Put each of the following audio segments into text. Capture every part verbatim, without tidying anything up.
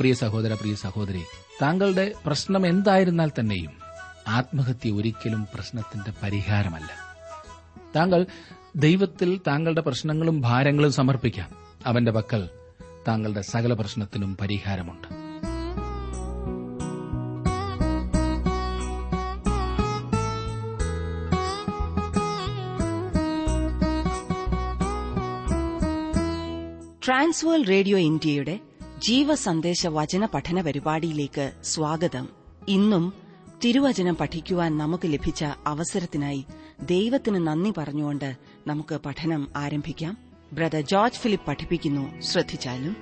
പ്രിയ സഹോദര, പ്രിയ സഹോദരി, താങ്കളുടെ പ്രശ്നം എന്തായിരുന്നാൽ തന്നെയും ആത്മഹത്യ ഒരിക്കലും പ്രശ്നത്തിന്റെ പരിഹാരമല്ല. താങ്കൾ ദൈവത്തിൽ താങ്കളുടെ പ്രശ്നങ്ങളും ഭാരങ്ങളും സമർപ്പിക്കാം. അവന്റെ പക്കൽ താങ്കളുടെ സകല പ്രശ്നത്തിനും പരിഹാരമുണ്ട്. ട്രാൻസ്വേൾഡ് റേഡിയോ ഇന്ത്യയുടെ ജീവസന്ദേശ വചന പഠന പരിപാടിയിലേക്ക് സ്വാഗതം. ഇന്നും തിരുവചനം പഠിക്കുവാൻ നമുക്ക് ലഭിച്ച അവസരത്തിനായി ദൈവത്തിന് നന്ദി പറഞ്ഞുകൊണ്ട് നമുക്ക് പഠനം ആരംഭിക്കാം. ബ്രദർ ജോർജ് ഫിലിപ്പ് പഠിപ്പിക്കുന്നു. ശ്രദ്ധിച്ചാലും.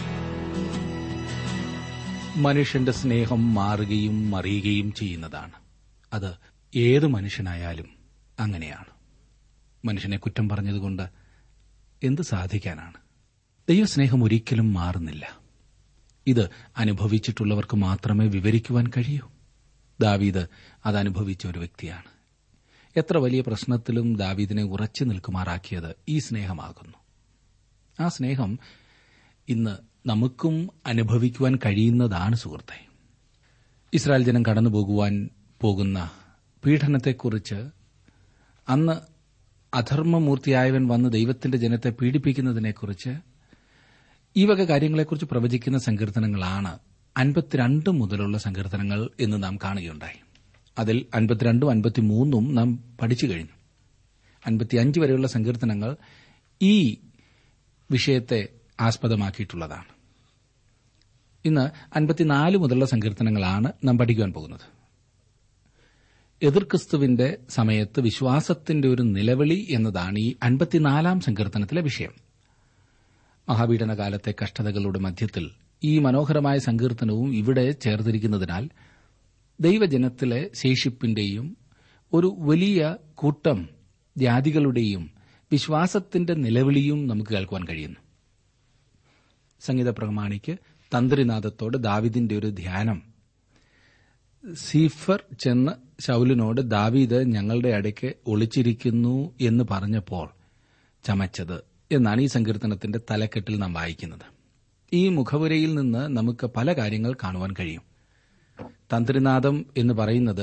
മനുഷ്യന്റെ സ്നേഹം മാറുകയും മറിയുകയും ചെയ്യുന്നതാണ്. അത് ഏത് മനുഷ്യനായാലും അങ്ങനെയാണ്. മനുഷ്യനെ കുറ്റം പറഞ്ഞതുകൊണ്ട് എന്ത് സാധിക്കാനാണ്? ദൈവസ്നേഹം ഒരിക്കലും മാറുന്നില്ല. ഇത് അനുഭവിച്ചിട്ടുള്ളവർക്ക് മാത്രമേ വിവരിക്കുവാൻ കഴിയൂ. ദാവീദ് അത് അനുഭവിച്ച ഒരു വ്യക്തിയാണ്. എത്ര വലിയ പ്രശ്നത്തിലും ദാവീദിനെ ഉറച്ചു നിൽക്കുമാറാക്കിയത് ഈ സ്നേഹമാകുന്നു. ആ സ്നേഹം ഇന്ന് നമുക്കും അനുഭവിക്കുവാൻ കഴിയുന്നതാണ്. സുഹൃത്തെ, ഇസ്രായേൽ ജനം കടന്നുപോകുവാൻ പോകുന്ന പീഡനത്തെക്കുറിച്ച്, അന്ന് അധർമ്മമൂർത്തിയായവൻ വന്ന് ദൈവത്തിന്റെ ജനത്തെ പീഡിപ്പിക്കുന്നതിനെക്കുറിച്ച്, ഈ വക കാര്യങ്ങളെക്കുറിച്ച് പ്രവചിക്കുന്ന സങ്കീർത്തനങ്ങളാണ് അൻപത്തിരണ്ട് മുതലുള്ള സങ്കീർത്തനങ്ങൾ എന്ന് നാം കാണുകയുണ്ടായി. അതിൽ അൻപത്തിരണ്ടും അൻപത്തിമൂന്നും നാം പഠിച്ചു കഴിഞ്ഞു. അൻപത്തിയഞ്ച് വരെയുള്ള സങ്കീർത്തനങ്ങൾ ഈ വിഷയത്തെ ആസ്പദമാക്കിയിട്ടുള്ളതാണ്. ഇന്ന് അൻപത്തിനാല് മുതലുള്ള സങ്കീർത്തനങ്ങളാണ് നാം പഠിക്കുവാൻ പോകുന്നത്. എതിർക്രിസ്തുവിന്റെ സമയത്ത് വിശ്വാസത്തിന്റെ ഒരു നിലവിളി എന്നതാണ് ഈ അൻപത്തിനാലാം സങ്കീർത്തനത്തിലെ വിഷയം. മഹാപീഡനകാലത്തെ കഷ്ടതകളുടെ മധ്യത്തിൽ ഈ മനോഹരമായ സങ്കീർത്തനവും ഇവിടെ ചേർത്തിരിക്കുന്നതിനാൽ ദൈവജനത്തിലെ ശേഷിപ്പിന്റെയും ഒരു വലിയ കൂട്ടം ജാതികളുടെയും വിശ്വാസത്തിന്റെ നിലവിളിയും നമുക്ക് കേൾക്കുവാൻ കഴിയുന്നു. സംഗീത പ്രമാണിക്ക് തന്ത്രിനാദത്തോട് ദാവീദിന്റെ ഒരു ധ്യാനം. സീഫർ ചെന്ന് ശൌലിനോട് ദാവീദ് ഞങ്ങളുടെ അടുക്കെ ഒളിച്ചിരിക്കുന്നു എന്ന് പറഞ്ഞപ്പോൾ ചമച്ചത് എന്നാണ് ഈ സങ്കീർത്തനത്തിന്റെ തലക്കെട്ടിൽ നാം വായിക്കുന്നത്. ഈ മുഖവുരയിൽ നിന്ന് നമുക്ക് പല കാര്യങ്ങൾ കാണുവാൻ കഴിയും. തന്ത്രിനാദം എന്ന് പറയുന്നത്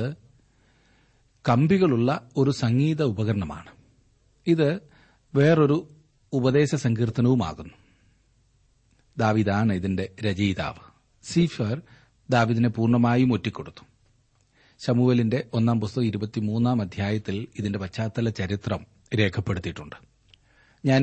കമ്പികളുള്ള ഒരു സംഗീത ഉപകരണമാണ്. ഇത് വേറൊരു ഉപദേശ സങ്കീർത്തനവുമാകുന്നു. ദാവീദാണ് ഇതിന്റെ രചയിതാവ്. സീഫർ ദാവീദിനെ പൂർണ്ണമായും ഒറ്റിക്കൊടുത്തു. ശമൂവേലിന്റെ ഒന്നാം പുസ്തകം ഇരുപത്തിമൂന്നാം അധ്യായത്തിൽ ഇതിന്റെ പശ്ചാത്തല ചരിത്രം രേഖപ്പെടുത്തിയിട്ടുണ്ട്. ഞാൻ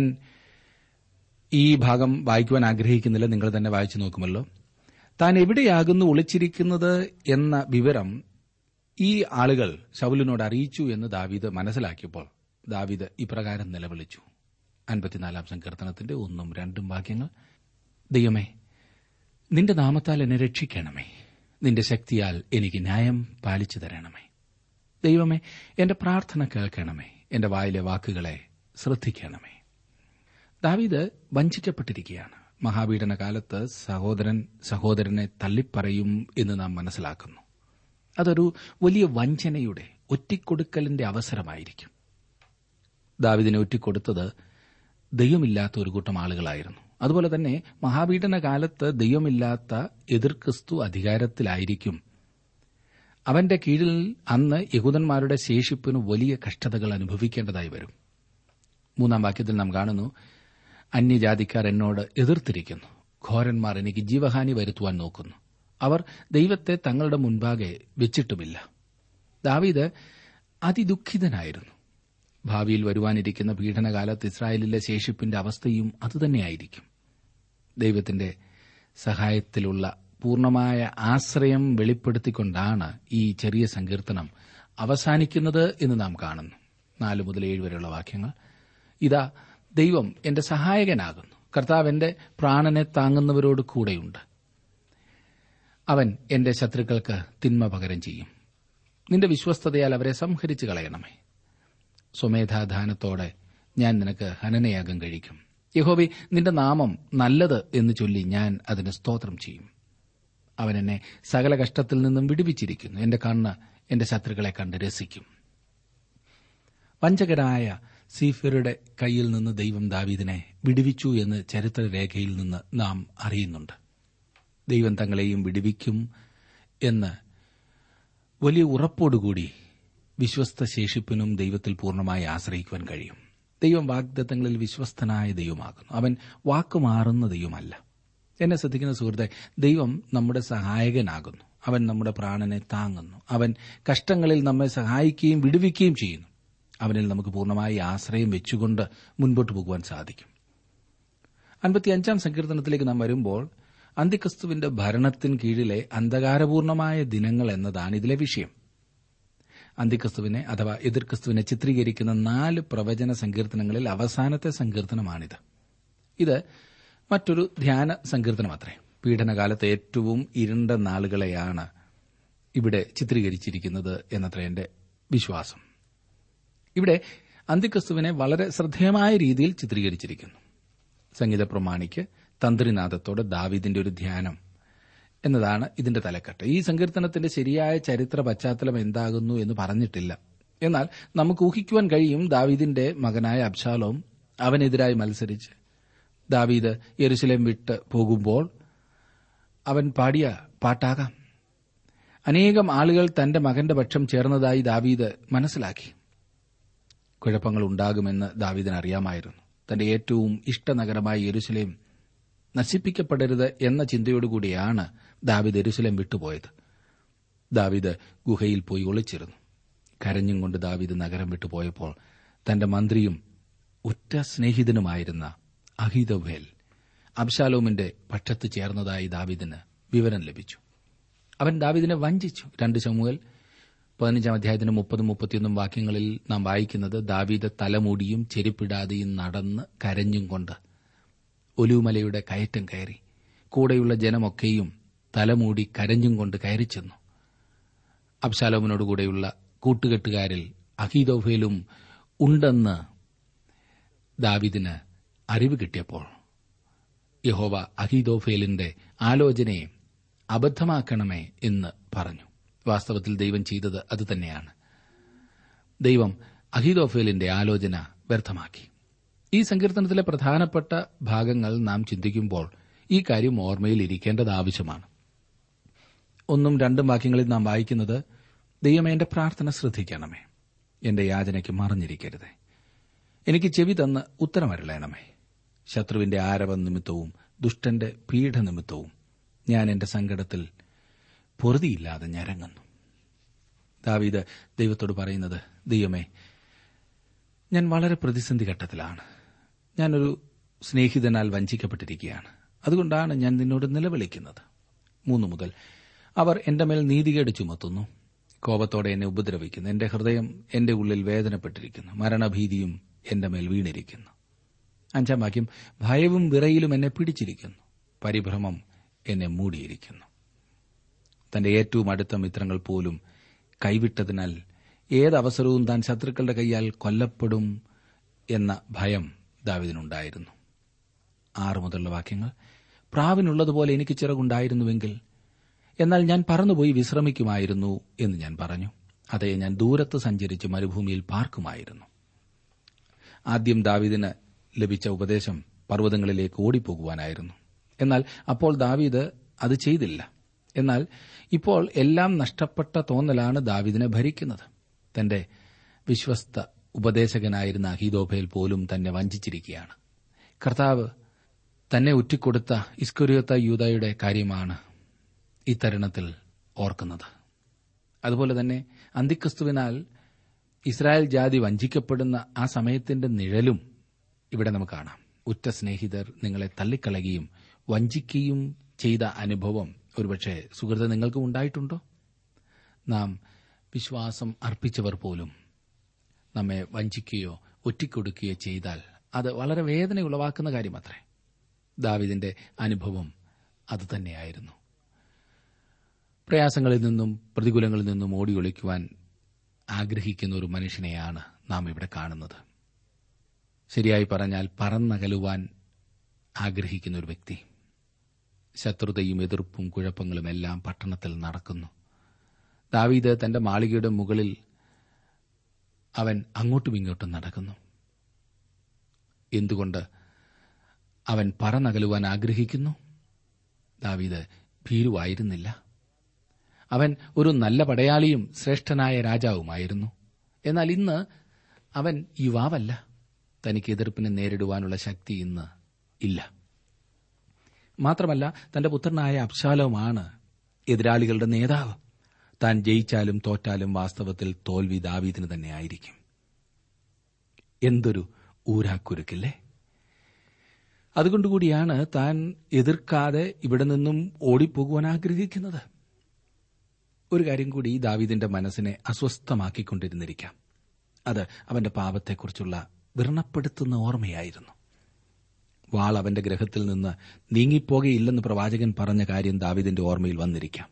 ഈ ഭാഗം വായിക്കുവാൻ ആഗ്രഹിക്കുന്നില്ല, നിങ്ങൾ തന്നെ വായിച്ചു നോക്കുമല്ലോ. താൻ എവിടെയാകുന്നു ഒളിച്ചിരിക്കുന്നത് എന്ന വിവരം ഈ ആളുകൾ ശൌലിനോട് അറിയിച്ചു എന്ന് ദാവീദ് മനസ്സിലാക്കിയപ്പോൾ ദാവീദ് ഇപ്രകാരം നിലവിളിച്ചു. അൻപത്തിനാലാം സങ്കീർത്തനത്തിന്റെ ഒന്നും രണ്ടും വാക്യങ്ങൾ. ദൈവമേ, നിന്റെ നാമത്താൽ എന്നെ രക്ഷിക്കണമേ. നിന്റെ ശക്തിയാൽ എനിക്ക് ന്യായം പാലിച്ചു തരണമേ. ദൈവമേ, എന്റെ പ്രാർത്ഥന കേൾക്കണമേ. എന്റെ വായിലെ വാക്കുകളെ ശ്രദ്ധിക്കണമേ. ദാവീദ് വഞ്ചിക്കപ്പെട്ടിരിക്കുകയാണ്. മഹാപീഡനകാലത്ത് സഹോദരൻ സഹോദരനെ തള്ളിപ്പറയും എന്ന് നാം മനസ്സിലാക്കുന്നു. അതൊരു വലിയ വഞ്ചനയുടെ, ഒറ്റിക്കൊടുക്കലിന്റെ അവസരമായിരിക്കും. ദാവീദിനെ ഒറ്റിക്കൊടുത്തത് ദൈവമില്ലാത്ത ഒരു കൂട്ടം ആളുകളായിരുന്നു. അതുപോലെ തന്നെ മഹാപീഡനകാലത്ത് ദൈവമില്ലാത്ത എതിർക്രിസ്തു അധികാരത്തിലായിരിക്കും. അവന്റെ കീഴിൽ അന്ന് യഹൂദന്മാരുടെ ശേഷിപ്പിന് വലിയ കഷ്ടതകൾ അനുഭവിക്കേണ്ടതായി വരും. മൂന്നാം വാക്യത്തിൽ നാം കാണുന്നു, അന്യജാതിക്കാർ എന്നോട് എതിർത്തിരിക്കുന്നു. ഘോരന്മാർ എനിക്ക് ജീവഹാനി വരുത്തുവാൻ നോക്കുന്നു. അവർ ദൈവത്തെ തങ്ങളുടെ മുൻപാകെ വെച്ചിട്ടുമില്ല. ദാവീദ് അതിദുഃഖിതനായിരുന്നു. ഭാവിയിൽ വരുവാനിരിക്കുന്ന പീഡനകാലത്ത് ഇസ്രായേലിലെ ശേഷിപ്പിന്റെ അവസ്ഥയും അതുതന്നെയായിരിക്കും. ദൈവത്തിന്റെ സഹായത്തിലുള്ള പൂർണ്ണമായ ആശ്രയം വെളിപ്പെടുത്തിക്കൊണ്ടാണ് ഈ ചെറിയ സങ്കീർത്തനം അവസാനിക്കുന്നത് എന്ന് നാം കാണുന്നു. നാല് മുതൽ ഏഴ് വരെയുള്ള വാക്യങ്ങൾ. ഇതാ, ദൈവം എന്റെ സഹായകനാകുന്നു. കർത്താവ് എന്റെ പ്രാണനെ താങ്ങുന്നവരോട് കൂടെയുണ്ട്. അവൻ എന്റെ ശത്രുക്കൾക്ക് തിന്മ പകരം ചെയ്യും. നിന്റെ വിശ്വസ്തതയാൽ അവരെ സംഹരിച്ചു കളയണമേ. സ്വമേധാദാനത്തോടെ ഞാൻ നിനക്ക് ഹനനയാഗം കഴിക്കും. യഹോവേ, നിന്റെ നാമം നല്ലത് എന്ന് ചൊല്ലി ഞാൻ അതിന് സ്തോത്രം ചെയ്യും. അവൻ എന്നെ സകല കഷ്ടത്തിൽ നിന്നും വിടുവിച്ചിരിക്കുന്നു. എന്റെ കണ്ണ് എന്റെ ശത്രുക്കളെ കണ്ട് രസിക്കും. വഞ്ചകരായ സീഫരുടെ കയ്യിൽ നിന്ന് ദൈവം ദാവീദിനെ വിടുവിച്ചു എന്ന് ചരിത്രരേഖയിൽ നിന്ന് നാം അറിയുന്നുണ്ട്. ദൈവം തങ്ങളെയും വിടുവിക്കും എന്ന് വലിയ ഉറപ്പോടുകൂടി വിശ്വസ്ത ശേഷിപ്പിനും ദൈവത്തിൽ പൂർണ്ണമായി ആശ്രയിക്കുവാൻ കഴിയും. ദൈവം വാഗ്ദത്തങ്ങളിൽ വിശ്വസ്തനായ ദൈവമാകുന്നു. അവൻ വാക്കുമാറുന്ന ദൈവമല്ല. എന്നെ ശ്രദ്ധിക്കുന്ന സുഹൃത്തെ, ദൈവം നമ്മുടെ സഹായകനാകുന്നു. അവൻ നമ്മുടെ പ്രാണനെ താങ്ങുന്നു. അവൻ കഷ്ടങ്ങളിൽ നമ്മെ സഹായിക്കുകയും വിടുവിക്കുകയും ചെയ്യുന്നു. അവനിൽ നമുക്ക് പൂർണ്ണമായി ആശ്രയം വെച്ചുകൊണ്ട് മുൻപോട്ട് പോകുവാൻ സാധിക്കും. അൻപത്തിയഞ്ചാം സങ്കീർത്തനത്തിലേക്ക് നാം വരുമ്പോൾ അന്തിക്രിസ്തുവിന്റെ ഭരണത്തിന് കീഴിലെ അന്ധകാരപൂർണമായ ദിനങ്ങൾ എന്നതാണ് ഇതിലെ വിഷയം. അന്തിക്രിസ്തുവിനെ അഥവാ എതിർക്രിസ്തുവിനെ ചിത്രീകരിക്കുന്ന നാല് പ്രവചന സങ്കീർത്തനങ്ങളിൽ അവസാനത്തെ സങ്കീർത്തനമാണിത്. ഇത് മറ്റൊരു ധ്യാന സങ്കീർത്തനമത്രേ. പീഡനകാലത്തെ ഏറ്റവും ഇരുണ്ട നാളുകളെയാണ് ഇവിടെ ചിത്രീകരിച്ചിരിക്കുന്നത് എന്നത്ര എന്റെ വിശ്വാസം. ഇവിടെ അന്തിക്രിസ്തുവിനെ വളരെ ശ്രദ്ധേയമായ രീതിയിൽ ചിത്രീകരിച്ചിരിക്കുന്നു. സംഗീത പ്രമാണിക്ക് തന്ത്രിനാഥത്തോടെ ദാവീദിന്റെ ഒരു ധ്യാനം എന്നതാണ് ഇതിന്റെ തലക്കെട്ട്. ഈ സങ്കീർത്തനത്തിന്റെ ശരിയായ ചരിത്ര പശ്ചാത്തലം എന്താകുന്നു എന്ന് പറഞ്ഞിട്ടില്ല. എന്നാൽ നമുക്ക് ഊഹിക്കുവാൻ കഴിയും, ദാവീദിന്റെ മകനായ അബ്ശാലോം അവനെതിരായി മത്സരിച്ച് ദാവീദ് യെരുശലേം വിട്ട് പോകുമ്പോൾ അവൻ പാടിയ പാട്ടാകാം. അനേകം ആളുകൾ തന്റെ മകന്റെ പക്ഷം ചേർന്നതായി ദാവീദ് മനസ്സിലാക്കി. കുഴപ്പങ്ങൾ ഉണ്ടാകുമെന്ന് ദാവീദിന് അറിയാമായിരുന്നു. തന്റെ ഏറ്റവും ഇഷ്ടനഗരമായ യെരുശലേം നശിപ്പിക്കപ്പെടരുത് എന്ന ചിന്തയോടുകൂടിയാണ് ദാവീദ് യെരുശലേം വിട്ടുപോയത്. ദാവീദ് ഗുഹയിൽ പോയി ഒളിച്ചിരുന്നു. കരഞ്ഞും കൊണ്ട് ദാവീദ് നഗരം വിട്ടുപോയപ്പോൾ തന്റെ മന്ത്രിയും ഉറ്റ സ്നേഹിതനുമായിരുന്ന അഹീതോഫേൽ അബ്ശാലോമിന്റെ പക്ഷത്ത് ചേർന്നതായി ദാവീദിന് വിവരം ലഭിച്ചു. അവൻ ദാവീദിനെ വഞ്ചിച്ചു. രണ്ട് ശമൂവേൽ പതിനഞ്ചാം അധ്യായത്തിന് മുപ്പതും മുപ്പത്തിയൊന്നും വാക്യങ്ങളിൽ നാം വായിക്കുന്നത്, ദാവീദ് തലമൂടിയും ചെരുപ്പിടാതെയും നടന്ന് കരഞ്ഞും കൊണ്ട് ഒലിവുമലയുടെ കയറ്റം കയറി. കൂടെയുള്ള ജനമൊക്കെയും തലമൂടി കരഞ്ഞും കൊണ്ട് കയറിച്ചെന്നു. അബ്ശാലോമിനോടുകൂടെയുള്ള കൂട്ടുകെട്ടുകാരിൽ അഹീതോഫേലും ഉണ്ടെന്ന് ദാവീദിന് അറിവ് കിട്ടിയപ്പോൾ യഹോവ അഹീതോഫേലിന്റെ ആലോചനയെ അബദ്ധമാക്കണമേ എന്ന് പറഞ്ഞു. വാസ്തവത്തിൽ ദൈവം ചെയ്തത് അതുതന്നെയാണ്. ദൈവം അഹീതോഫേലിന്റെ ആലോചന വ്യർത്ഥമാക്കി. ഈ സങ്കീർത്തനത്തിലെ പ്രധാനപ്പെട്ട ഭാഗങ്ങൾ നാം ചിന്തിക്കുമ്പോൾ ഈ കാര്യം ഓർമ്മയിൽ ഇരിക്കേണ്ടത് ആവശ്യമാണ്. ഒന്നും രണ്ടും വാക്യങ്ങളിൽ നാം വായിക്കുന്നത്, ദൈവമേ, എന്റെ പ്രാർത്ഥന ശ്രദ്ധിക്കണമേ, എന്റെ യാചനയ്ക്ക് മറഞ്ഞിരിക്കരുതേ, എനിക്ക് ചെവി തന്ന് ഉത്തരമരുളയണമേ. ശത്രുവിന്റെ ആരവം നിമിത്തവും ദുഷ്ടന്റെ പീഡനിമിത്തവും ഞാൻ എന്റെ സങ്കടത്തിൽ പൊറുതിയില്ലാതെ ഞരങ്ങുന്നു. ദാവീദ് ദൈവത്തോട് പറയുന്നത്, ദൈവമേ, ഞാൻ വളരെ പ്രതിസന്ധി ഘട്ടത്തിലാണ്. ഞാനൊരു സ്നേഹിതനാൽ വഞ്ചിക്കപ്പെട്ടിരിക്കുകയാണ്. അതുകൊണ്ടാണ് ഞാൻ നിന്നോട് നിലവിളിക്കുന്നത്. മൂന്ന് മുതൽ അവർ എന്റെ മേൽ നീതികേട് ചുമത്തുന്നു, കോപത്തോടെ എന്നെ ഉപദ്രവിക്കുന്നു. എന്റെ ഹൃദയം എന്റെ ഉള്ളിൽ വേദനപ്പെട്ടിരിക്കുന്നു, മരണഭീതിയും എന്റെ മേൽ വീണിരിക്കുന്നു. അഞ്ചാം വാക്യം, ഭയവും വിറയിലും എന്നെ പിടിച്ചിരിക്കുന്നു, പരിഭ്രമം എന്നെ മൂടിയിരിക്കുന്നു. തന്റെ ഏറ്റവും അടുത്ത മിത്രങ്ങൾ പോലും കൈവിട്ടതിനാൽ ഏതവസരവും താൻ ശത്രുക്കളുടെ കൈയാൽ കൊല്ലപ്പെടും എന്ന ഭയം ദാവീദിനുണ്ടായിരുന്നു. ആറ് മുതലുള്ള വാക്യങ്ങൾ, പ്രാവിനുള്ളതുപോലെ എനിക്ക് ചിറകുണ്ടായിരുന്നുവെങ്കിൽ എന്നാൽ ഞാൻ പറന്നുപോയി വിശ്രമിക്കുമായിരുന്നു എന്ന് ഞാൻ പറഞ്ഞു. അതേ, ഞാൻ ദൂരത്ത് സഞ്ചരിച്ച് മരുഭൂമിയിൽ പാർക്കുമായിരുന്നു. ആദ്യം ദാവീദിന് ലഭിച്ച ഉപദേശം പർവ്വതങ്ങളിലേക്ക് ഓടിപ്പോകുവാനായിരുന്നു. എന്നാൽ അപ്പോൾ ദാവീദ് അത് ചെയ്തില്ല. എന്നാൽ ഇപ്പോൾ എല്ലാം നഷ്ടപ്പെട്ട തോന്നലാണ് ദാവീദിനെ ഭരിക്കുന്നത്. തന്റെ വിശ്വസ്ത ഉപദേശകനായിരുന്ന അഹീതോഫേൽ പോലും തന്നെ വഞ്ചിച്ചിരിക്കുകയാണ്. കർത്താവ് തന്നെ ഉറ്റിക്കൊടുത്ത ഇസ്കരിയോത്ത യൂദായുടെ കാര്യമാണ് ഈ തരുണത്തിൽ ഓർക്കുന്നത്. അതുപോലെ തന്നെ അന്തിക്രിസ്തുവിനാൽ ഇസ്രായേൽ ജാതി വഞ്ചിക്കപ്പെടുന്ന ആ സമയത്തിന്റെ നിഴലും ഇവിടെ നമുക്ക് കാണാം. ഉറ്റ സ്നേഹിതർ നിങ്ങളെ തള്ളിക്കളയുകയും വഞ്ചിക്കുകയും ചെയ്ത അനുഭവം ഒരുപക്ഷെ സുഹൃത്ത് നിങ്ങൾക്കും ഉണ്ടായിട്ടുണ്ടോ? നാം വിശ്വാസം അർപ്പിച്ചവർ പോലും നമ്മെ വഞ്ചിക്കുകയോ ഒറ്റിക്കൊടുക്കുകയോ ചെയ്താൽ അത് വളരെ വേദന ഉളവാക്കുന്ന കാര്യമത്രേ. ദാവീദിന്റെ അനുഭവം അതുതന്നെയായിരുന്നു. പ്രയാസങ്ങളിൽ നിന്നും പ്രതികൂലങ്ങളിൽ നിന്നും ഓടി ഒളിക്കുവാൻ ആഗ്രഹിക്കുന്ന ഒരു മനുഷ്യനെയാണ് നാം ഇവിടെ കാണുന്നത്. ശരിയായി പറഞ്ഞാൽ പറന്നകലുവാൻ ആഗ്രഹിക്കുന്ന ഒരു വ്യക്തി. ശത്രുതയും എതിർപ്പും കുഴപ്പങ്ങളും എല്ലാം പട്ടണത്തിൽ നടക്കുന്നു. ദാവീദ് തന്റെ മാളികയുടെ മുകളിൽ അവൻ അങ്ങോട്ടും ഇങ്ങോട്ടും നടക്കുന്നു. എന്തുകൊണ്ട് അവൻ പറന്നകലുവാൻ ആഗ്രഹിക്കുന്നു? ദാവീദ് ഭീരുവായിരുന്നില്ല. അവൻ ഒരു നല്ല പടയാളിയും ശ്രേഷ്ഠനായ രാജാവുമായിരുന്നു. എന്നാൽ ഇന്ന് അവൻ യുവാവല്ല. തനിക്ക് എതിർപ്പിനെ നേരിടുവാനുള്ള ശക്തി ഇന്ന് ഇല്ല. മാത്രമല്ല, തന്റെ പുത്രനായ അബ്ശാലോമാണ് എതിരാളികളുടെ നേതാവ്. താൻ ജയിച്ചാലും തോറ്റാലും വാസ്തവത്തിൽ തോൽവി ദാവീദിന് തന്നെ ആയിരിക്കും. എന്തൊരു ഊരാക്കുരുക്കില്ലേ! അതുകൊണ്ടുകൂടിയാണ് താൻ എതിർക്കാതെ ഇവിടെ നിന്നും ഓടിപ്പോകുവാൻ ആഗ്രഹിക്കുന്നത്. ഒരു കാര്യം കൂടി ദാവീദിന്റെ മനസ്സിനെ അസ്വസ്ഥമാക്കിക്കൊണ്ടിരുന്നിരിക്കാം. അത് അവന്റെ പാപത്തെക്കുറിച്ചുള്ള വ്രണപ്പെടുത്തുന്ന ഓർമ്മയായിരുന്നു. വാൾ അവന്റെ ഗ്രഹത്തിൽ നിന്ന് നീങ്ങിപ്പോകയില്ലെന്ന് പ്രവാചകൻ പറഞ്ഞ കാര്യം ദാവീദിന്റെ ഓർമ്മയിൽ വന്നിരിക്കാം.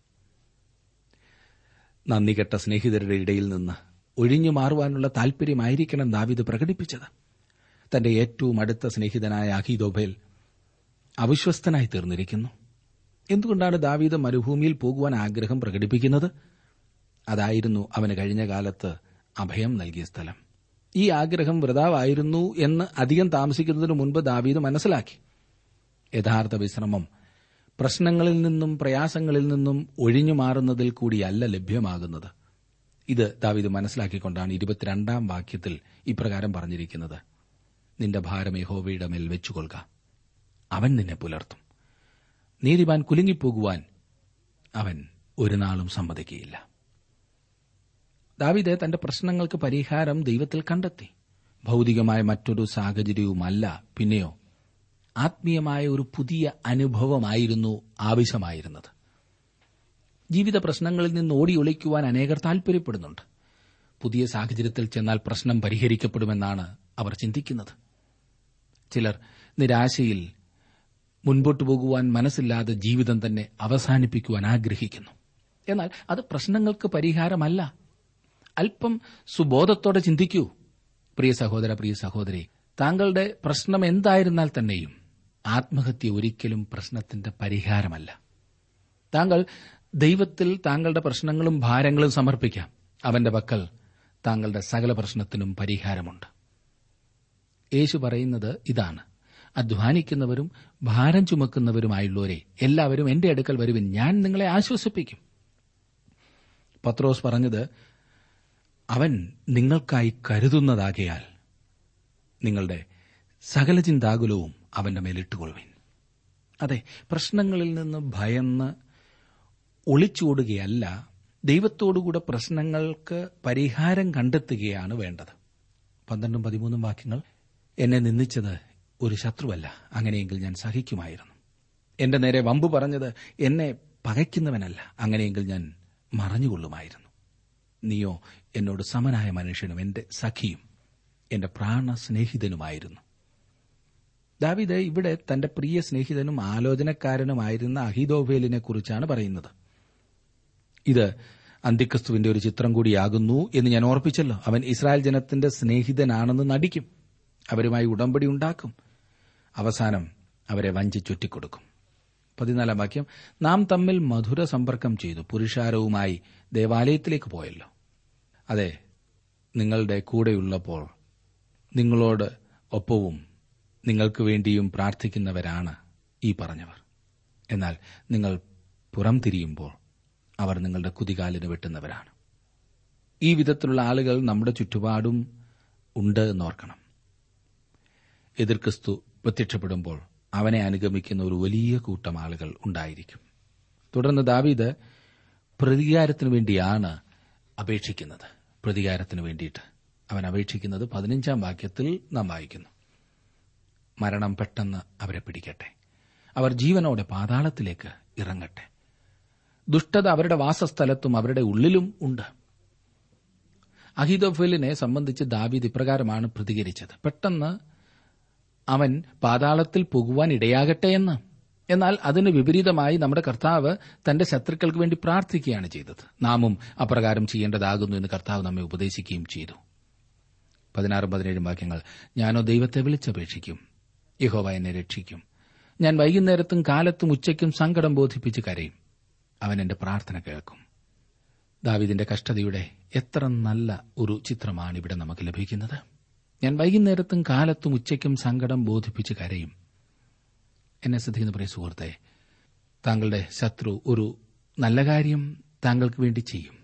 നന്ദികെട്ട സ്നേഹിതരുടെ ഇടയിൽ നിന്ന് ഒഴിഞ്ഞു മാറുവാനുള്ള താൽപര്യമായിരിക്കണം ദാവീദ് പ്രകടിപ്പിച്ചത്. തന്റെ ഏറ്റവും അടുത്ത സ്നേഹിതനായ അഹീതോഫേൽ അവിശ്വസ്തനായി തീർന്നിരിക്കുന്നു. എന്തുകൊണ്ടാണ് ദാവീദ് മരുഭൂമിയിൽ പോകുവാൻ ആഗ്രഹം പ്രകടിപ്പിക്കുന്നത്? അതായിരുന്നു അവന് കഴിഞ്ഞ കാലത്ത് അഭയം നൽകിയ സ്ഥലം. ഈ ആഗ്രഹം വൃഥാവായിരുന്നു എന്ന് അധികം താമസിക്കുന്നതിനു മുൻപ് ദാവീദ് മനസ്സിലാക്കി. യഥാർത്ഥ വിശ്രമം പ്രശ്നങ്ങളിൽ നിന്നും പ്രയാസങ്ങളിൽ നിന്നും ഒഴിഞ്ഞു മാറുന്നതിൽ കൂടിയല്ല ലഭ്യമാകുന്നത്. ഇത് ദാവീദ് മനസ്സിലാക്കിക്കൊണ്ടാണ് ഇരുപത്തിരണ്ടാം വാക്യത്തിൽ ഇപ്രകാരം പറഞ്ഞിരിക്കുന്നത്: നിന്റെ ഭാരം യഹോവയുടെ മേൽ വെച്ചുകൊള്ളുക, അവൻ നിന്നെ പുലർത്തും. നീതിമാൻ കുലുങ്ങിപ്പോകുവാൻ അവൻ ഒരു നാളും സമ്മതിക്കുകയില്ല. ദാവീദ് തന്റെ പ്രശ്നങ്ങൾക്ക് പരിഹാരം ദൈവത്തിൽ കണ്ടെത്തി. ഭൌതികമായ മറ്റൊരു സാഹചര്യവുമല്ല, പിന്നെയോ ആത്മീയമായ ഒരു പുതിയ അനുഭവമായിരുന്നു ആവശ്യമായിരുന്നത്. ജീവിത പ്രശ്നങ്ങളിൽ നിന്ന് ഓടി ഒളിക്കുവാൻ അനേകർ താൽപര്യപ്പെടുന്നുണ്ട്. പുതിയ സാഹചര്യത്തിൽ ചെന്നാൽ പ്രശ്നം പരിഹരിക്കപ്പെടുമെന്നാണ് അവർ ചിന്തിക്കുന്നത്. ചിലർ നിരാശയിൽ മുൻപോട്ടു പോകുവാൻ മനസ്സില്ലാതെ ജീവിതം തന്നെ അവസാനിപ്പിക്കുവാൻ ആഗ്രഹിക്കുന്നു. എന്നാൽ അത് പ്രശ്നങ്ങൾക്ക് പരിഹാരമല്ല. അല്പം സുബോധത്തോടെ ചിന്തിക്കൂ. പ്രിയ സഹോദര, പ്രിയ സഹോദരി, താങ്കളുടെ പ്രശ്നം എന്തായിരുന്നാൽ തന്നെയും ആത്മഹത്യ ഒരിക്കലും പ്രശ്നത്തിന്റെ പരിഹാരമല്ല. താങ്കൾ ദൈവത്തിൽ താങ്കളുടെ പ്രശ്നങ്ങളും ഭാരങ്ങളും സമർപ്പിക്കാം. അവന്റെ പക്കൽ താങ്കളുടെ സകല പ്രശ്നത്തിനും പരിഹാരമുണ്ട്. യേശു പറയുന്നത് ഇതാണ്: അധ്വാനിക്കുന്നവരും ഭാരം ചുമക്കുന്നവരുമായുള്ളവരെ എല്ലാവരും എന്റെ അടുക്കൽ വരുവിൻ, ഞാൻ നിങ്ങളെ ആശ്വസിപ്പിക്കും. പത്രോസ് പറഞ്ഞത്, അവൻ നിങ്ങൾക്കായി കരുതുന്നതാകയാൽ നിങ്ങളുടെ സകല ചിന്താകുലവും അവന്റെ മേലിട്ടുകൊള്ളുവിൻ. അതെ, പ്രശ്നങ്ങളിൽ നിന്ന് ഭയന്ന് ഒളിച്ചോടുകയല്ല, ദൈവത്തോടുകൂടെ പ്രശ്നങ്ങൾക്ക് പരിഹാരം കണ്ടെത്തുകയാണ് വേണ്ടത്. പന്ത്രണ്ടും പതിമൂന്നും വാക്യങ്ങൾ: എന്നെ നിന്ദിച്ചത് ഒരു ശത്രുവല്ല, അങ്ങനെയെങ്കിൽ ഞാൻ സഹിക്കുമായിരുന്നു. എന്റെ നേരെ വമ്പു പറഞ്ഞത് എന്നെ പകയ്ക്കുന്നവനല്ല, അങ്ങനെയെങ്കിൽ ഞാൻ മറഞ്ഞുകൊള്ളുമായിരുന്നു. നീയോ എന്നോട് സമനായ മനുഷ്യനും എന്റെ സഖിയും എന്റെ പ്രാണ സ്നേഹിതനുമായിരുന്നു. ദാവീദ് ഇവിടെ തന്റെ പ്രിയ സ്നേഹിതനും ആലോചനക്കാരനുമായിരുന്ന അഹീതോഫേലിനെ കുറിച്ചാണ് പറയുന്നത്. ഇത് അന്തിക്രിസ്തുവിന്റെ ഒരു ചിത്രം കൂടിയാകുന്നു എന്ന് ഞാൻ ഓർപ്പിച്ചല്ലോ. അവൻ ഇസ്രായേൽ ജനത്തിന്റെ സ്നേഹിതനാണെന്ന് നടിക്കും, അവരുമായി ഉടമ്പടി ഉണ്ടാക്കും, അവസാനം അവരെ വഞ്ചിച്ചൊറ്റിക്കൊടുക്കും. പതിനാലാം വാക്യം: നാം തമ്മിൽ മധുര സമ്പർക്കം ചെയ്തു, പുരുഷാരവുമായി ദേവാലയത്തിലേക്ക് പോയല്ലോ. അതെ, നിങ്ങളുടെ കൂടെയുള്ളപ്പോൾ നിങ്ങളോട് ഒപ്പവും നിങ്ങൾക്ക് വേണ്ടിയും പ്രാർത്ഥിക്കുന്നവരാണ് ഈ പറഞ്ഞവർ. എന്നാൽ നിങ്ങൾ പുറം തിരിയുമ്പോൾ അവർ നിങ്ങളുടെ കുതികാലിന് വെട്ടുന്നവരാണ്. ഈ വിധത്തിലുള്ള ആളുകൾ നമ്മുടെ ചുറ്റുപാടും ഉണ്ട് എന്നോർക്കണം. എതിർ ക്രിസ്തു പ്രത്യക്ഷപ്പെടുമ്പോൾ അവനെ അനുഗമിക്കുന്ന ഒരു വലിയ കൂട്ടം ആളുകൾ ഉണ്ടായിരിക്കും. തുടർന്ന് ദാവീദ് പ്രതികാരത്തിനു വേണ്ടിയാണ് അപേക്ഷിക്കുന്നത്. പ്രതികാരത്തിനു വേണ്ടിയിട്ട് അവൻ അപേക്ഷിക്കുന്നത് പതിനഞ്ചാം വാക്യത്തിൽ നാം വായിക്കുന്നു: മരണം പെട്ടെന്ന് അവരെ പിടിക്കട്ടെ, അവർ ജീവനോടെ പാതാളത്തിലേക്ക് ഇറങ്ങട്ടെ. ദുഷ്ടത അവരുടെ വാസസ്ഥലത്തും അവരുടെ ഉള്ളിലും ഉണ്ട്. അഹീതോഫേലിനെ സംബന്ധിച്ച് ദാവീദ് ഇപ്രകാരമാണ് പ്രതികരിച്ചത്: പെട്ടെന്ന് അവൻ പാതാളത്തിൽ പോകുവാൻ ഇടയാകട്ടെ എന്ന്. എന്നാൽ അതിന് വിപരീതമായി നമ്മുടെ കർത്താവ് തന്റെ ശത്രുക്കൾക്ക് വേണ്ടി പ്രാർത്ഥിക്കുകയാണ് ചെയ്തത്. നാമും അപ്രകാരം ചെയ്യേണ്ടതാകുന്നു എന്ന് കർത്താവ് നമ്മെ ഉപദേശിക്കുകയും ചെയ്തു. പതിനാറും പതിനേഴും വാക്യങ്ങൾ: ഞാനോ ദൈവത്തെ വിളിച്ചപേക്ഷിക്കും, യഹോവ എന്നെ രക്ഷിക്കും. ഞാൻ വൈകുന്നേരത്തും കാലത്തും ഉച്ചയ്ക്കും സങ്കടം ബോധിപ്പിച്ച് കരയും, അവൻ എന്റെ പ്രാർത്ഥന കേൾക്കും. ദാവീദിന്റെ കഷ്ടതയുടെ എത്ര നല്ല ഒരു ചിത്രമാണ് ഇവിടെ നമുക്ക് ലഭിക്കുന്നത്. ഞാൻ വൈകുന്നേരത്തും കാലത്തും ഉച്ചയ്ക്കും സങ്കടം ബോധിപ്പിച്ച് കരയും. എന്നെ ശ്രദ്ധിക്കുന്ന പ്രിയ സുഹൃത്തെ, താങ്കളുടെ ശത്രു ഒരു നല്ല കാര്യം താങ്കൾക്ക് വേണ്ടി ചെയ്യും.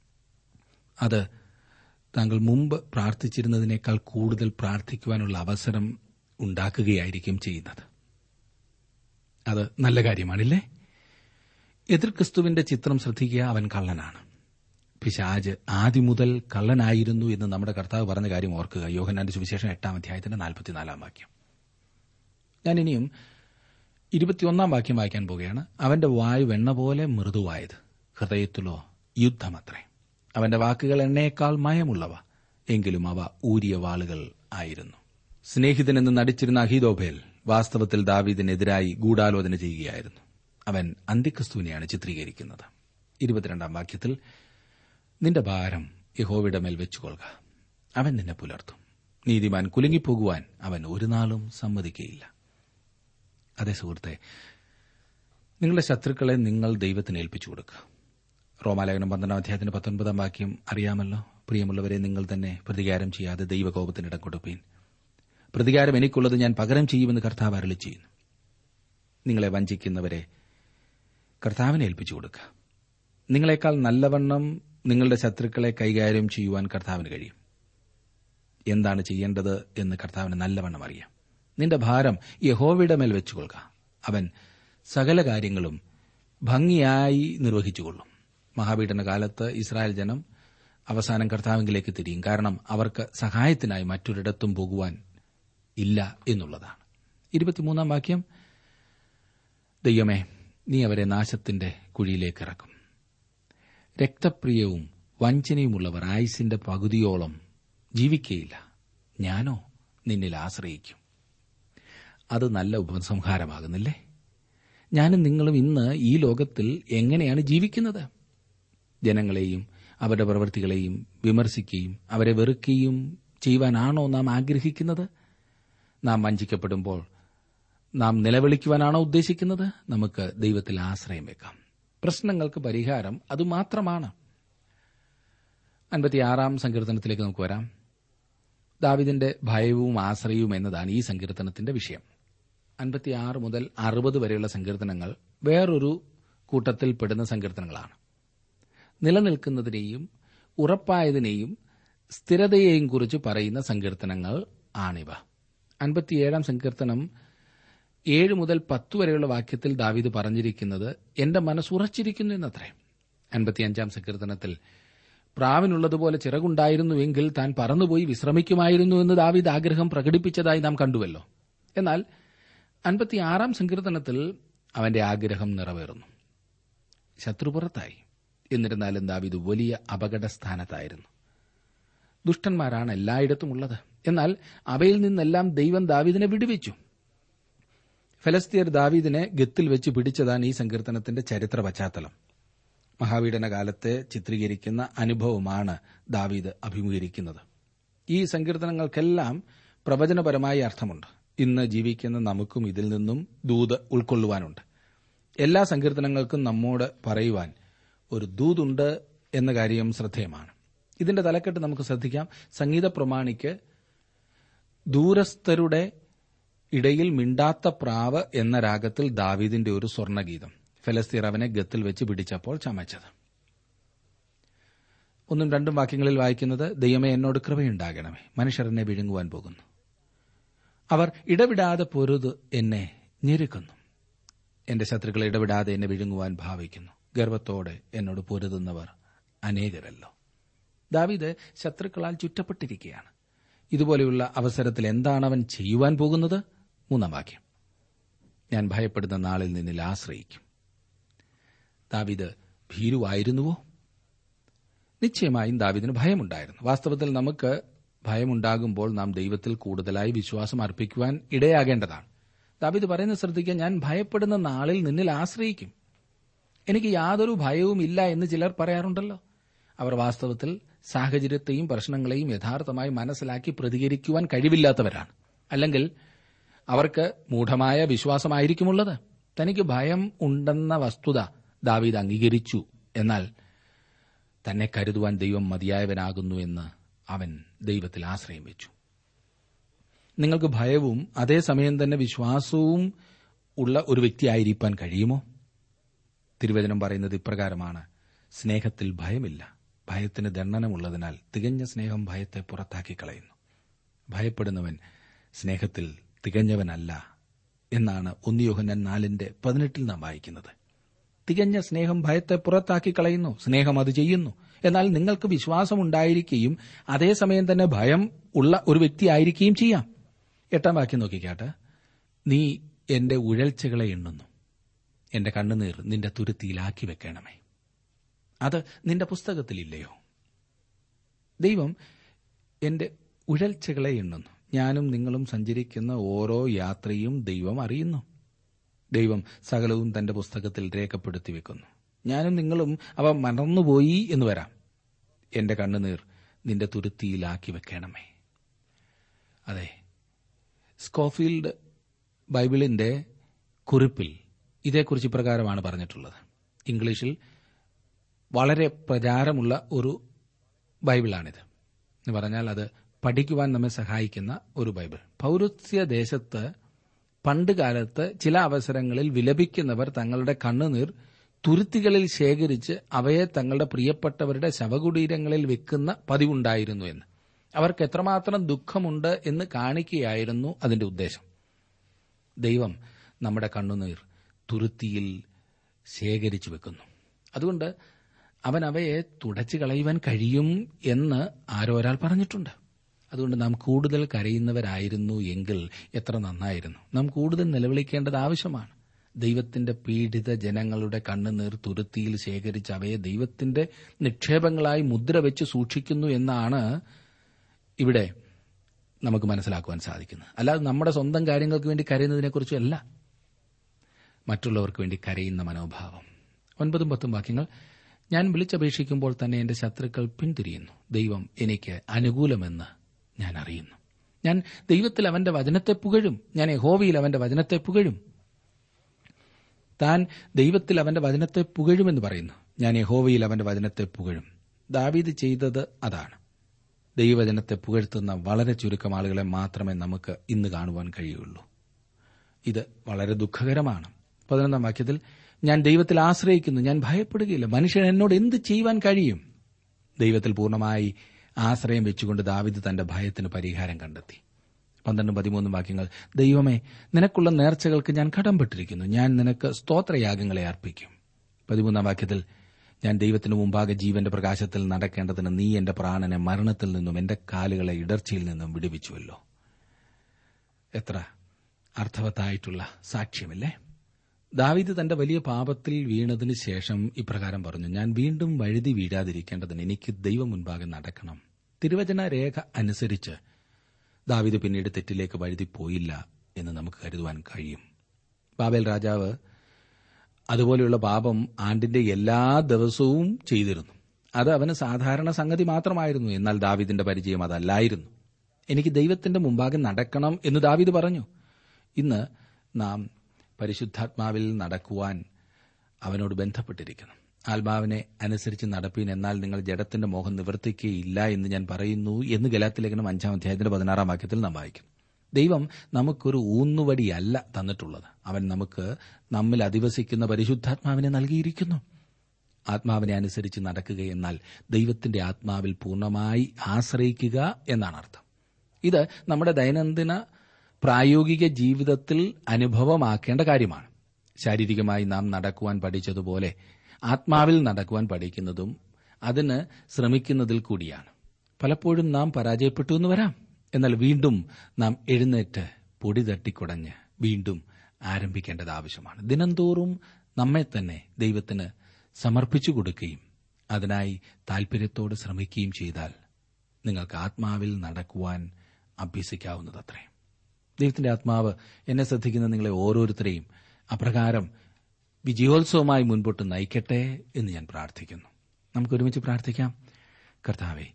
അത് താങ്കൾ മുമ്പ് പ്രാർത്ഥിച്ചിരുന്നതിനേക്കാൾ കൂടുതൽ പ്രാർത്ഥിക്കുവാനുള്ള അവസരം ഉണ്ടാക്കുകയായിരിക്കും ചെയ്യുന്നത്. അത് നല്ല കാര്യമാണില്ലേ? എതിർ ക്രിസ്തുവിന്റെ ചിത്രം ശ്രദ്ധിക്കുക. അവൻ കള്ളനാണ്. പിശാച് ആദ്യം മുതൽ കള്ളനായിരുന്നു എന്ന് നമ്മുടെ കർത്താവ് പറഞ്ഞ കാര്യം ഓർക്കുക. യോഹന്നാന്റെ സുവിശേഷം എട്ടാം അധ്യായത്തിന്റെ നാൽപ്പത്തിനാലാം വാക്യം. ഞാൻ ഇനിയും ഇരുപത്തിയൊന്നാം വാക്യം വായിക്കാൻ പോകുകയാണ്. അവന്റെ വായു വെണ്ണ പോലെ മൃദുവായത്, ഹൃദയത്തിലോ യുദ്ധമത്രേ. അവന്റെ വാക്കുകൾ എണ്ണയേക്കാൾ മയമുള്ളവ, എങ്കിലും അവ ഊരിയ വാളുകൾ ആയിരുന്നു. സ്നേഹിതനെന്ന് നടിച്ചിരുന്ന അഹീതോഫേൽ വാസ്തവത്തിൽ ദാവീദിനെതിരായി ഗൂഢാലോചന ചെയ്യുകയായിരുന്നു. അവൻ അന്തിക്രിസ്തുവിനെയാണ് ചിത്രീകരിക്കുന്നത്. ഇരുപത്തിരണ്ടാം വാക്യത്തിൽ, നിന്റെ ഭാരം യഹോവയുടെ മേൽ വെച്ചുകൊള്ളുക, അവൻ നിന്നെ പുലർത്തും. നീതിമാൻ കുലുങ്ങിപ്പോകുവാൻ അവൻ ഒരു നാളും സമ്മതിക്കുകയില്ല. അതേ സുഹൃത്തെ, നിങ്ങളുടെ ശത്രുക്കളെ നിങ്ങൾ ദൈവത്തിന് ഏൽപ്പിച്ചു കൊടുക്കുക. റോമാലേഖനം പന്ത്രണ്ടാം അധ്യായത്തിന്റെ പത്തൊൻപതാം വാക്യം അറിയാമല്ലോ. പ്രിയമുള്ളവരെ, നിങ്ങൾ തന്നെ പ്രതികാരം ചെയ്യാതെ ദൈവകോപത്തിനിടം കൊടുപ്പീൻ. പ്രതികാരം എനിക്കുള്ളത്, ഞാൻ പകരം ചെയ്യുമെന്ന് കർത്താവ് അരുളി ചെയ്യുന്നു. നിങ്ങളെ വഞ്ചിക്കുന്നവരെ കർത്താവിനെ ഏൽപ്പിച്ചു കൊടുക്കുക. നിങ്ങളെക്കാൾ നല്ലവണ്ണം നിങ്ങളുടെ ശത്രുക്കളെ കൈകാര്യം ചെയ്യുവാൻ കർത്താവിന് കഴിയും. എന്താണ് ചെയ്യേണ്ടത് എന്ന് കർത്താവിന് നല്ലവണ്ണം അറിയാം. നിന്റെ ഭാരം യഹോവയുടെ മേൽ വെച്ചുകൊള്ളുക, അവൻ സകല കാര്യങ്ങളും ഭംഗിയായി നിർവഹിച്ചുകൊള്ളും. മഹാപീഡന കാലത്ത് ഇസ്രായേൽ ജനം അവസാനം കർത്താവിലേക്ക് തിരിയും. കാരണം അവർക്ക് സഹായത്തിനായി മറ്റൊരിടത്തും പോകുവാൻ ഇല്ല എന്നുള്ളതാണ്. ഇരുപത്തിമൂന്നാം വാക്യം, ദൈവമേ, നീ അവരെ നാശത്തിന്റെ കുഴിയിലേക്ക് ഇറക്കും. രക്തപ്രിയവും വഞ്ചനയുമുള്ളവർ ആയുസിന്റെ പകുതിയോളം ജീവിക്കയില്ല. ഞാനോ നിന്നിൽ ആശ്രയിക്കും. അത് നല്ല ഉപസംഹാരമാകുന്നില്ലേ? ഞാനും നിങ്ങളും ഇന്ന് ഈ ലോകത്തിൽ എങ്ങനെയാണ് ജീവിക്കുന്നത്? ജനങ്ങളെയും അവരുടെ പ്രവൃത്തികളെയും വിമർശിക്കുകയും അവരെ വെറുക്കുകയും ചെയ്യുവാനാണോ നാം ആഗ്രഹിക്കുന്നത്? നാം വഞ്ചിക്കപ്പെടുമ്പോൾ നാം നിലവിളിക്കുവാനാണോ ഉദ്ദേശിക്കുന്നത്? നമുക്ക് ദൈവത്തിൽ ആശ്രയം വെക്കാം. പ്രശ്നങ്ങൾക്ക് പരിഹാരം അതുമാത്രമാണ്. അൻപത്തിയാറാം സങ്കീർത്തനത്തിലേക്ക് നമുക്ക് വരാം. ദാവീദിന്റെ ഭയവും ആശ്രയവും എന്നതാണ് ഈ സങ്കീർത്തനത്തിന്റെ വിഷയം. അൻപത്തിയാറ് മുതൽ അറുപത് വരെയുള്ള സങ്കീർത്തനങ്ങൾ വേറൊരു കൂട്ടത്തിൽപ്പെടുന്ന സങ്കീർത്തനങ്ങളാണ്. നിലനിൽക്കുന്നതിനെയും ഉറപ്പായതിനെയും സ്ഥിരതയെയും കുറിച്ച് പറയുന്ന സങ്കീർത്തനങ്ങൾ ആണിവ. അൻപത്തിയേഴാം സങ്കീർത്തനം ഏഴ് മുതൽ പത്ത് വരെയുള്ള വാക്യത്തിൽ ദാവീദ് പറഞ്ഞിരിക്കുന്നത് എന്റെ മനസ്സ് ഉറച്ചിരിക്കുന്നു എന്നത്രേ. അൻപത്തിയഞ്ചാം സങ്കീർത്തനത്തിൽ പ്രാവിനുള്ളതുപോലെ ചിറകുണ്ടായിരുന്നുവെങ്കിൽ താൻ പറന്നുപോയി വിശ്രമിക്കുമായിരുന്നു എന്ന് ദാവീദ് ആഗ്രഹം പ്രകടിപ്പിച്ചതായി നാം കണ്ടുവല്ലോ. എന്നാൽ അൻപത്തിയാറാം സങ്കീർത്തനത്തിൽ അവന്റെ ആഗ്രഹം നിറവേറുന്നു. ശത്രുപുറത്തായി. എന്നിരുന്നാലും ദാവീദ് വലിയ അപകടസ്ഥാനത്തായിരുന്നു. ദുഷ്ടന്മാരാണ് എല്ലായിടത്തും ഉള്ളത്. എന്നാൽ അവയിൽ നിന്നെല്ലാം ദൈവം ദാവീദിനെ വിടുവിച്ചു. ഫെലിസ്ത്യർ ദാവീദിനെ ഗത്തിൽ വെച്ച് പിടിച്ചതാണ് ഈ സങ്കീർത്തനത്തിന്റെ ചരിത്ര പശ്ചാത്തലം. മഹാപീഡന കാലത്തെ ചിത്രീകരിക്കുന്ന അനുഭവമാണ് ദാവീദ് അഭിമുഖീകരിക്കുന്നത്. ഈ സങ്കീർത്തനങ്ങൾക്കെല്ലാം പ്രവചനപരമായ അർത്ഥമുണ്ട്. ഇന്ന് ജീവിക്കുന്ന നമുക്കും ഇതിൽ നിന്നും ദൂത് ഉൾക്കൊള്ളുവാനുണ്ട്. എല്ലാ സങ്കീർത്തനങ്ങൾക്കും നമ്മോട് പറയുവാൻ ഒരു ദൂതുണ്ട് എന്ന കാര്യം ശ്രദ്ധേയമാണ്. ഇതിന്റെ തലക്കെട്ട് നമുക്ക് ശ്രദ്ധിക്കാം. സംഗീത പ്രമാണിക്ക് ദൂരസ്ഥരുടെ ഇടയിൽ മിണ്ടാത്ത പ്രാവ് എന്ന രാഗത്തിൽ ദാവീദിന്റെ ഒരു സ്വർണ്ണഗീതം. ഫെലിസ്ത്യർ അവനെ ഗത്തിൽ വെച്ച് പിടിച്ചപ്പോൾ ചമച്ചത്. ഒന്നും രണ്ടും വാക്യങ്ങളിൽ വായിക്കുന്നത്, ദൈവമേ എന്നോട് കൃപയുണ്ടാകണമേ, മനുഷ്യർ എന്നെ വിഴുങ്ങുവാൻ പോകുന്നു. അവർ ഇടവിടാതെ പൊരുത് എന്നെ ഞെരുക്കുന്നു. എന്റെ ശത്രുക്കൾ ഇടവിടാതെ എന്നെ വിഴുങ്ങുവാൻ ഭാവിക്കുന്നു. ഗർവത്തോടെ എന്നോട് പൊരുതുന്നവർ അനേകരല്ലോ. ദാവീദ് ശത്രുക്കളാൽ ചുറ്റപ്പെട്ടിരിക്കുകയാണ്. ഇതുപോലെയുള്ള അവസരത്തിൽ എന്താണ് അവൻ ചെയ്യുവാൻ പോകുന്നത്? മൂന്നാം വാക്യം, ഞാൻ ഭയപ്പെടുന്ന നാളിൽ നിന്നിൽ ആശ്രയിക്കും. ദാവീദ് ഭീരുവായിരുന്നുവോ? നിശ്ചയമായും ദാവീദിന് ഭയമുണ്ടായിരുന്നു. വാസ്തവത്തിൽ നമുക്ക് ഭയമുണ്ടാകുമ്പോൾ നാം ദൈവത്തിൽ കൂടുതലായി വിശ്വാസം അർപ്പിക്കുവാൻ ഇടയാകേണ്ടതാണ്. ദാവീദ് പറയുന്നത് ശ്രദ്ധിക്കാൻ, ഞാൻ ഭയപ്പെടുന്ന നാളിൽ നിന്നിൽ ആശ്രയിക്കും. എനിക്ക് യാതൊരു ഭയവും ഇല്ല എന്ന് ചിലർ പറയാറുണ്ടല്ലോ. അവർ വാസ്തവത്തിൽ സാഹചര്യത്തെയും പ്രശ്നങ്ങളെയും യഥാർത്ഥമായി മനസ്സിലാക്കി പ്രതികരിക്കുവാൻ കഴിവില്ലാത്തവരാണ്. അല്ലെങ്കിൽ അവർക്ക് മൂഢമായ വിശ്വാസമായിരിക്കുമുള്ളത്. തനിക്ക് ഭയം ഉണ്ടെന്ന വസ്തുത ദാവീദ് അംഗീകരിച്ചു. എന്നാൽ തന്നെ കരുതുവാൻ ദൈവം മതിയായവനാകുന്നു എന്ന് അവൻ ദൈവത്തിൽ ആശ്രയം വെച്ചു. നിങ്ങൾക്ക് ഭയവും അതേസമയം തന്നെ വിശ്വാസവും ഉള്ള ഒരു വ്യക്തിയായിരിക്കാൻ കഴിയുമോ? തിരുവചനം പറയുന്നത് ഇപ്രകാരമാണ്: സ്നേഹത്തിൽ ഭയമില്ല, ഭയത്തിന് ദണ്ഡനമുള്ളതിനാൽ തികഞ്ഞ സ്നേഹം ഭയത്തെ പുറത്താക്കി കളയുന്നു. ഭയപ്പെടുന്നവൻ സ്നേഹത്തിൽ തികഞ്ഞവനല്ല എന്നാണ് ഒന്ന് യോഹന്നാൻ നാലിന്റെ പതിനെട്ടിൽ നാം വായിക്കുന്നത്. തികഞ്ഞ സ്നേഹം ഭയത്തെ പുറത്താക്കി കളയുന്നു. സ്നേഹം അത് ചെയ്യുന്നു. എന്നാൽ നിങ്ങൾക്ക് വിശ്വാസമുണ്ടായിരിക്കുകയും അതേസമയം തന്നെ ഭയം ഉള്ള ഒരു വ്യക്തിയായിരിക്കുകയും ചെയ്യാം. എട്ടാം വാക്യം നോക്കിക്കാട്ട്: നീ എന്റെ ഉഴൽച്ചകളെ എണ്ണുന്നു, എന്റെ കണ്ണുനീർ നിന്റെ തുരുത്തിയിലാക്കി വെക്കണമേ. അത് നിന്റെ പുസ്തകത്തിലില്ലയോ? ദൈവം എന്റെ ഉഴൽച്ചകളെ എണ്ണുന്നു. ഞാനും നിങ്ങളും സഞ്ചരിക്കുന്ന ഓരോ യാത്രയും ദൈവം അറിയുന്നു. ദൈവം സകലവും തന്റെ പുസ്തകത്തിൽ രേഖപ്പെടുത്തി വെക്കുന്നു. ഞാനും നിങ്ങളും അവ മറന്നുപോയി എന്ന് വരാം. എന്റെ കണ്ണുനീർ നിന്റെ തുരുത്തിയിലാക്കി വെക്കണമേ. അതെ, സ്കോഫീൽഡ് ബൈബിളിന്റെ കുറിപ്പിൽ ഇതേക്കുറിച്ച് ഇപ്രകാരമാണ് പറഞ്ഞിട്ടുള്ളത്. ഇംഗ്ലീഷിൽ വളരെ പ്രചാരമുള്ള ഒരു ബൈബിളാണിത്. എന്ന് പറഞ്ഞാൽ അത് പഠിക്കുവാൻ നമ്മെ സഹായിക്കുന്ന ഒരു ബൈബിൾ. പൌരസ്ത്യ ദേശത്ത് പണ്ടുകാലത്ത് ചില അവസരങ്ങളിൽ വിലപിക്കുന്നവർ തങ്ങളുടെ കണ്ണുനീർ തുരുത്തികളിൽ ശേഖരിച്ച് അവയെ തങ്ങളുടെ പ്രിയപ്പെട്ടവരുടെ ശവകുടീരങ്ങളിൽ വെക്കുന്ന പതിവുണ്ടായിരുന്നു എന്ന്. അവർക്ക് എത്രമാത്രം ദുഃഖമുണ്ട് എന്ന് കാണിക്കുകയായിരുന്നു അതിന്റെ ഉദ്ദേശം. ദൈവം നമ്മുടെ കണ്ണുനീർ തുരുത്തിയിൽ ശേഖരിച്ചു വെക്കുന്നു. അതുകൊണ്ട് അവൻ അവയെ തുടച്ചു കളയുവാൻ കഴിയും എന്ന് ആരോ ഒരാൾ പറഞ്ഞിട്ടുണ്ട്. അതുകൊണ്ട് നാം കൂടുതൽ കരയുന്നവരായിരുന്നു എങ്കിൽ എത്ര നന്നായിരുന്നു. നാം കൂടുതൽ നിലവിളിക്കേണ്ടത് ആവശ്യമാണ്. ദൈവത്തിന്റെ പീഡിത ജനങ്ങളുടെ കണ്ണുനീർ തുരുത്തിയിൽ ശേഖരിച്ച് അവയെ ദൈവത്തിന്റെ നിക്ഷേപങ്ങളായി മുദ്ര വെച്ച് സൂക്ഷിക്കുന്നു എന്നാണ് ഇവിടെ നമുക്ക് മനസ്സിലാക്കുവാൻ സാധിക്കുന്നത്. അല്ലാതെ നമ്മുടെ സ്വന്തം കാര്യങ്ങൾക്ക് വേണ്ടി കരയുന്നതിനെക്കുറിച്ചല്ല, മറ്റുള്ളവർക്ക് വേണ്ടി കരയുന്ന മനോഭാവം. ഒൻപതും പത്തും വാക്യങ്ങൾ: ഞാൻ വിളിച്ചപേക്ഷിക്കുമ്പോൾ തന്നെ എന്റെ ശത്രുക്കൾ പിന്തിരിയുന്നു. ദൈവം എനിക്ക് അനുകൂലമെന്ന് ഞാൻ അറിയുന്നു. ഞാൻ ദൈവത്തിൽ അവന്റെ വചനത്തെ പുകഴും. ഞാൻ യഹോവയിൽ അവന്റെ വചനത്തെ പുകഴും. താൻ ദൈവത്തിൽ അവന്റെ വചനത്തെ പുകഴുമെന്ന് പറയുന്നു. ഞാൻ യഹോവയിൽ അവന്റെ വചനത്തെ പുകഴും. ദാവീദ് ചെയ്തത് അതാണ്. ദൈവവചനത്തെ പുകഴ്ത്തുന്ന വളരെ ചുരുക്കം ആളുകളെ മാത്രമേ നമുക്ക് ഇന്ന് കാണുവാൻ കഴിയുള്ളൂ. ഇത് വളരെ ദുഃഖകരമാണ്. പതിനൊന്നാം വാക്യത്തിൽ: ഞാൻ ദൈവത്തിൽ ആശ്രയിക്കുന്നു, ഞാൻ ഭയപ്പെടുകയില്ല. മനുഷ്യൻ എന്നോട് എന്ത് ചെയ്യുവാൻ കഴിയും? ദൈവത്തിൽ പൂർണ്ണമായി ആശ്രയം വെച്ചുകൊണ്ട് ദാവീദ് തന്റെ ഭയത്തിന് പരിഹാരം കണ്ടെത്തി. പന്ത്രണ്ടും പതിമൂന്നും വാക്യങ്ങൾ: ദൈവമേ, നിനക്കുള്ള നേർച്ചകൾക്ക് ഞാൻ കടംപെട്ടിരിക്കുന്നു. ഞാൻ നിനക്ക് സ്തോത്രയാഗങ്ങളെ അർപ്പിക്കും. പതിമൂന്നാം വാക്യത്തിൽ: ഞാൻ ദൈവത്തിന് മുമ്പാകെ ജീവന്റെ പ്രകാശത്തിൽ നടക്കേണ്ടതിന് നീ എന്റെ പ്രാണനെ മരണത്തിൽ നിന്നും എന്റെ കാലുകളെ ഇടർച്ചയിൽ നിന്നും വിടുവിച്ചുവല്ലോ. എത്ര അർത്ഥവത്തായിട്ടുള്ള സാക്ഷ്യമല്ലേ! ദാവീദ് തന്റെ വലിയ പാപത്തിൽ വീണതിന് ശേഷം ഇപ്രകാരം പറഞ്ഞു: ഞാൻ വീണ്ടും വഴുതി വീഴാതിരിക്കേണ്ടതിന് എനിക്ക് ദൈവം മുൻപാകെ നടക്കണം. തിരുവചന രേഖ അനുസരിച്ച് ദാവീദ് പിന്നീട് തെറ്റിലേക്ക് വഴുതിപ്പോയില്ല എന്ന് നമുക്ക് കരുതുവാൻ കഴിയും. ബാബേൽ രാജാവ് അതുപോലെയുള്ള പാപം ആണ്ടിന്റെ എല്ലാ ദിവസവും ചെയ്തിരുന്നു. അത് അവന് സാധാരണ സംഗതി മാത്രമായിരുന്നു. എന്നാൽ ദാവീദിന്റെ പരിചയം അതല്ലായിരുന്നു. എനിക്ക് ദൈവത്തിന്റെ മുമ്പാകെ നടക്കണം എന്ന് ദാവീദ് പറഞ്ഞു. ഇന്ന് നാം പരിശുദ്ധാത്മാവിൽ നടക്കുവാൻ അവനോട് ബന്ധപ്പെട്ടിരിക്കുന്നു. ആത്മാവിനെ അനുസരിച്ച് നടപ്പീൻ, എന്നാൽ നിങ്ങൾ ജഡത്തിന്റെ മോഹം നിവർത്തിക്കുകയില്ല എന്ന് ഞാൻ പറയുന്നു എന്ന് ഗലാത്യലേഖനം അഞ്ചാം അധ്യായത്തിന്റെ പതിനാറാം വാക്യത്തിൽ നാം വായിക്കും. ദൈവം നമുക്കൊരു ഊന്നുവടിയല്ല തന്നിട്ടുള്ളത്. അവൻ നമുക്ക് നമ്മിൽ അധിവസിക്കുന്ന പരിശുദ്ധാത്മാവിനെ നൽകിയിരിക്കുന്നു. ആത്മാവിനെ അനുസരിച്ച് നടക്കുകയെന്നാൽ ദൈവത്തിന്റെ ആത്മാവിൽ പൂർണ്ണമായി ആശ്രയിക്കുക എന്നാണ് അർത്ഥം. ഇത് നമ്മുടെ ദൈനംദിന പ്രായോഗിക ജീവിതത്തിൽ അനുഭവമാക്കേണ്ട കാര്യമാണ്. ശാരീരികമായി നാം നടക്കുവാൻ പഠിച്ചതുപോലെ ആത്മാവിൽ നടക്കുവാൻ പഠിക്കുന്നതും അതിന് ശ്രമിക്കുന്നതിൽ കൂടിയാണ്. പലപ്പോഴും നാം പരാജയപ്പെട്ടു എന്ന് വരാം. എന്നാൽ വീണ്ടും നാം എഴുന്നേറ്റ് പൊടി തട്ടിക്കുടഞ്ഞ് വീണ്ടും ആരംഭിക്കേണ്ടത് ആവശ്യമാണ്. ദിനംതോറും നമ്മെ തന്നെ ദൈവത്തിന് സമർപ്പിച്ചു കൊടുക്കുകയും അതിനായി താൽപര്യത്തോട് ശ്രമിക്കുകയും ചെയ്താൽ നിങ്ങൾക്ക് ആത്മാവിൽ നടക്കുവാൻ അഭ്യസിക്കാവുന്നതത്രേ. ദൈവത്തിന്റെ ആത്മാവ് എന്നെ ശ്രദ്ധിക്കുന്ന നിങ്ങളെ ഓരോരുത്തരെയും അപ്രകാരം വിജയോത്സവമായി മുൻപോട്ട് നയിക്കട്ടെ എന്ന് ഞാൻ പ്രാർത്ഥിക്കുന്നു. നമുക്ക് ഒരുമിച്ച് പ്രാർത്ഥിക്കാം. കർത്താവേ,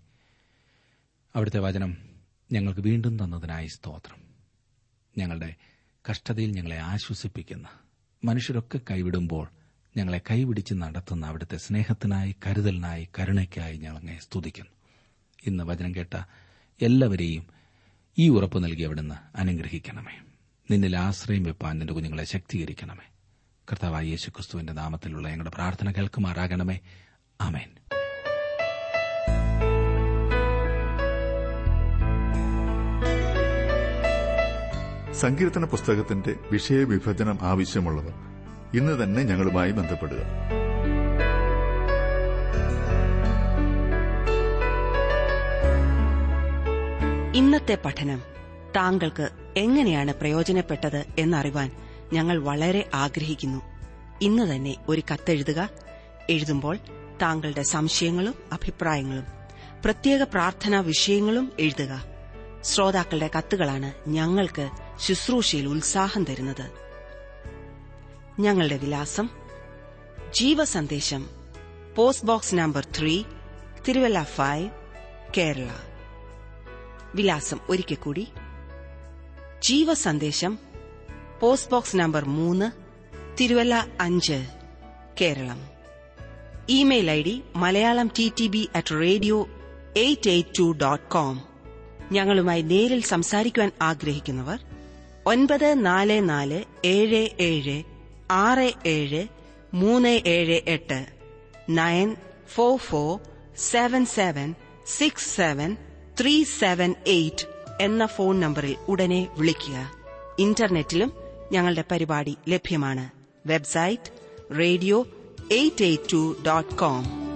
അവിടുത്തെ വചനം ഞങ്ങൾക്ക് വീണ്ടും തന്നതിനായി സ്തോത്രം. ഞങ്ങളുടെ കഷ്ടതയിൽ ഞങ്ങളെ ആശ്വസിപ്പിക്കുന്ന, മനുഷ്യരൊക്കെ കൈവിടുമ്പോൾ ഞങ്ങളെ കൈപിടിച്ച് നടത്തുന്ന അവിടുത്തെ സ്നേഹത്തിനായി, കരുതലിനായി, കരുണയ്ക്കായി ഞങ്ങളെ സ്തുതിക്കുന്നു. ഇന്ന് വചനം കേട്ട എല്ലാവരെയും ഈ ഉറപ്പ് നൽകി അവിടുന്ന് അനുഗ്രഹിക്കണമേ. നിന്നിൽ ആശ്രയം വെപ്പാൻ നിന്റെ കുഞ്ഞുങ്ങളെ ശക്തീകരിക്കണമേ. കർത്താവായ യേശുക്രിസ്തുവിന്റെ നാമത്തിലുള്ള ഞങ്ങളുടെ പ്രാർത്ഥന കേൾക്കുമാറാകണമേ. ആമേൻ. സങ്കീർത്തന പുസ്തകത്തിന്റെ വിഷയവിഭജനം ആവശ്യമുള്ളവർ ഇന്ന് തന്നെ ഞങ്ങളുമായി ബന്ധപ്പെടുക. ഇന്നത്തെ പഠനം താങ്കൾക്ക് എങ്ങനെയാണ് പ്രയോജനപ്പെട്ടത് എന്നറിവാൻ ഞങ്ങൾ വളരെ ആഗ്രഹിക്കുന്നു. ഇന്ന് തന്നെ ഒരു കത്തെഴുതുക. എഴുതുമ്പോൾ താങ്കളുടെ സംശയങ്ങളും അഭിപ്രായങ്ങളും പ്രത്യേക പ്രാർത്ഥനാ വിഷയങ്ങളും എഴുതുക. ശ്രോതാക്കളുടെ കത്തുകളാണ് ഞങ്ങൾക്ക് ശുശ്രൂഷയിൽ ഉത്സാഹം തരുന്നത്. ഞങ്ങളുടെ വിലാസം: ജീവസന്ദേശം, post box number three, Thiruvalla five, Kerala. വിലാസം ഒരിക്കൽ കൂടി: ജീവസന്ദേശം, പോസ്റ്റ് ബോക്സ് നമ്പർ മൂന്ന്, തിരുവല്ല അഞ്ച്, കേരളം. Email I D Malayalam T T B at radio eight eight two dot com. ഞങ്ങളുമായി നേരിൽ സംസാരിക്കുവാൻ ആഗ്രഹിക്കുന്നവർ ഒൻപത് നാല് നാല് ഏഴ് ഏഴ് ആറ് ഏഴ് മൂന്ന് ഏഴ് എട്ട് nine four four seven seven six seven three seven eight എന്ന ഫോൺ നമ്പറിൽ ഉടനെ വിളിക്കുക. ഇന്റർനെറ്റിലും ഞങ്ങളുടെ പരിപാടി ലഭ്യമാണ്. Website radio eight eight two dot com.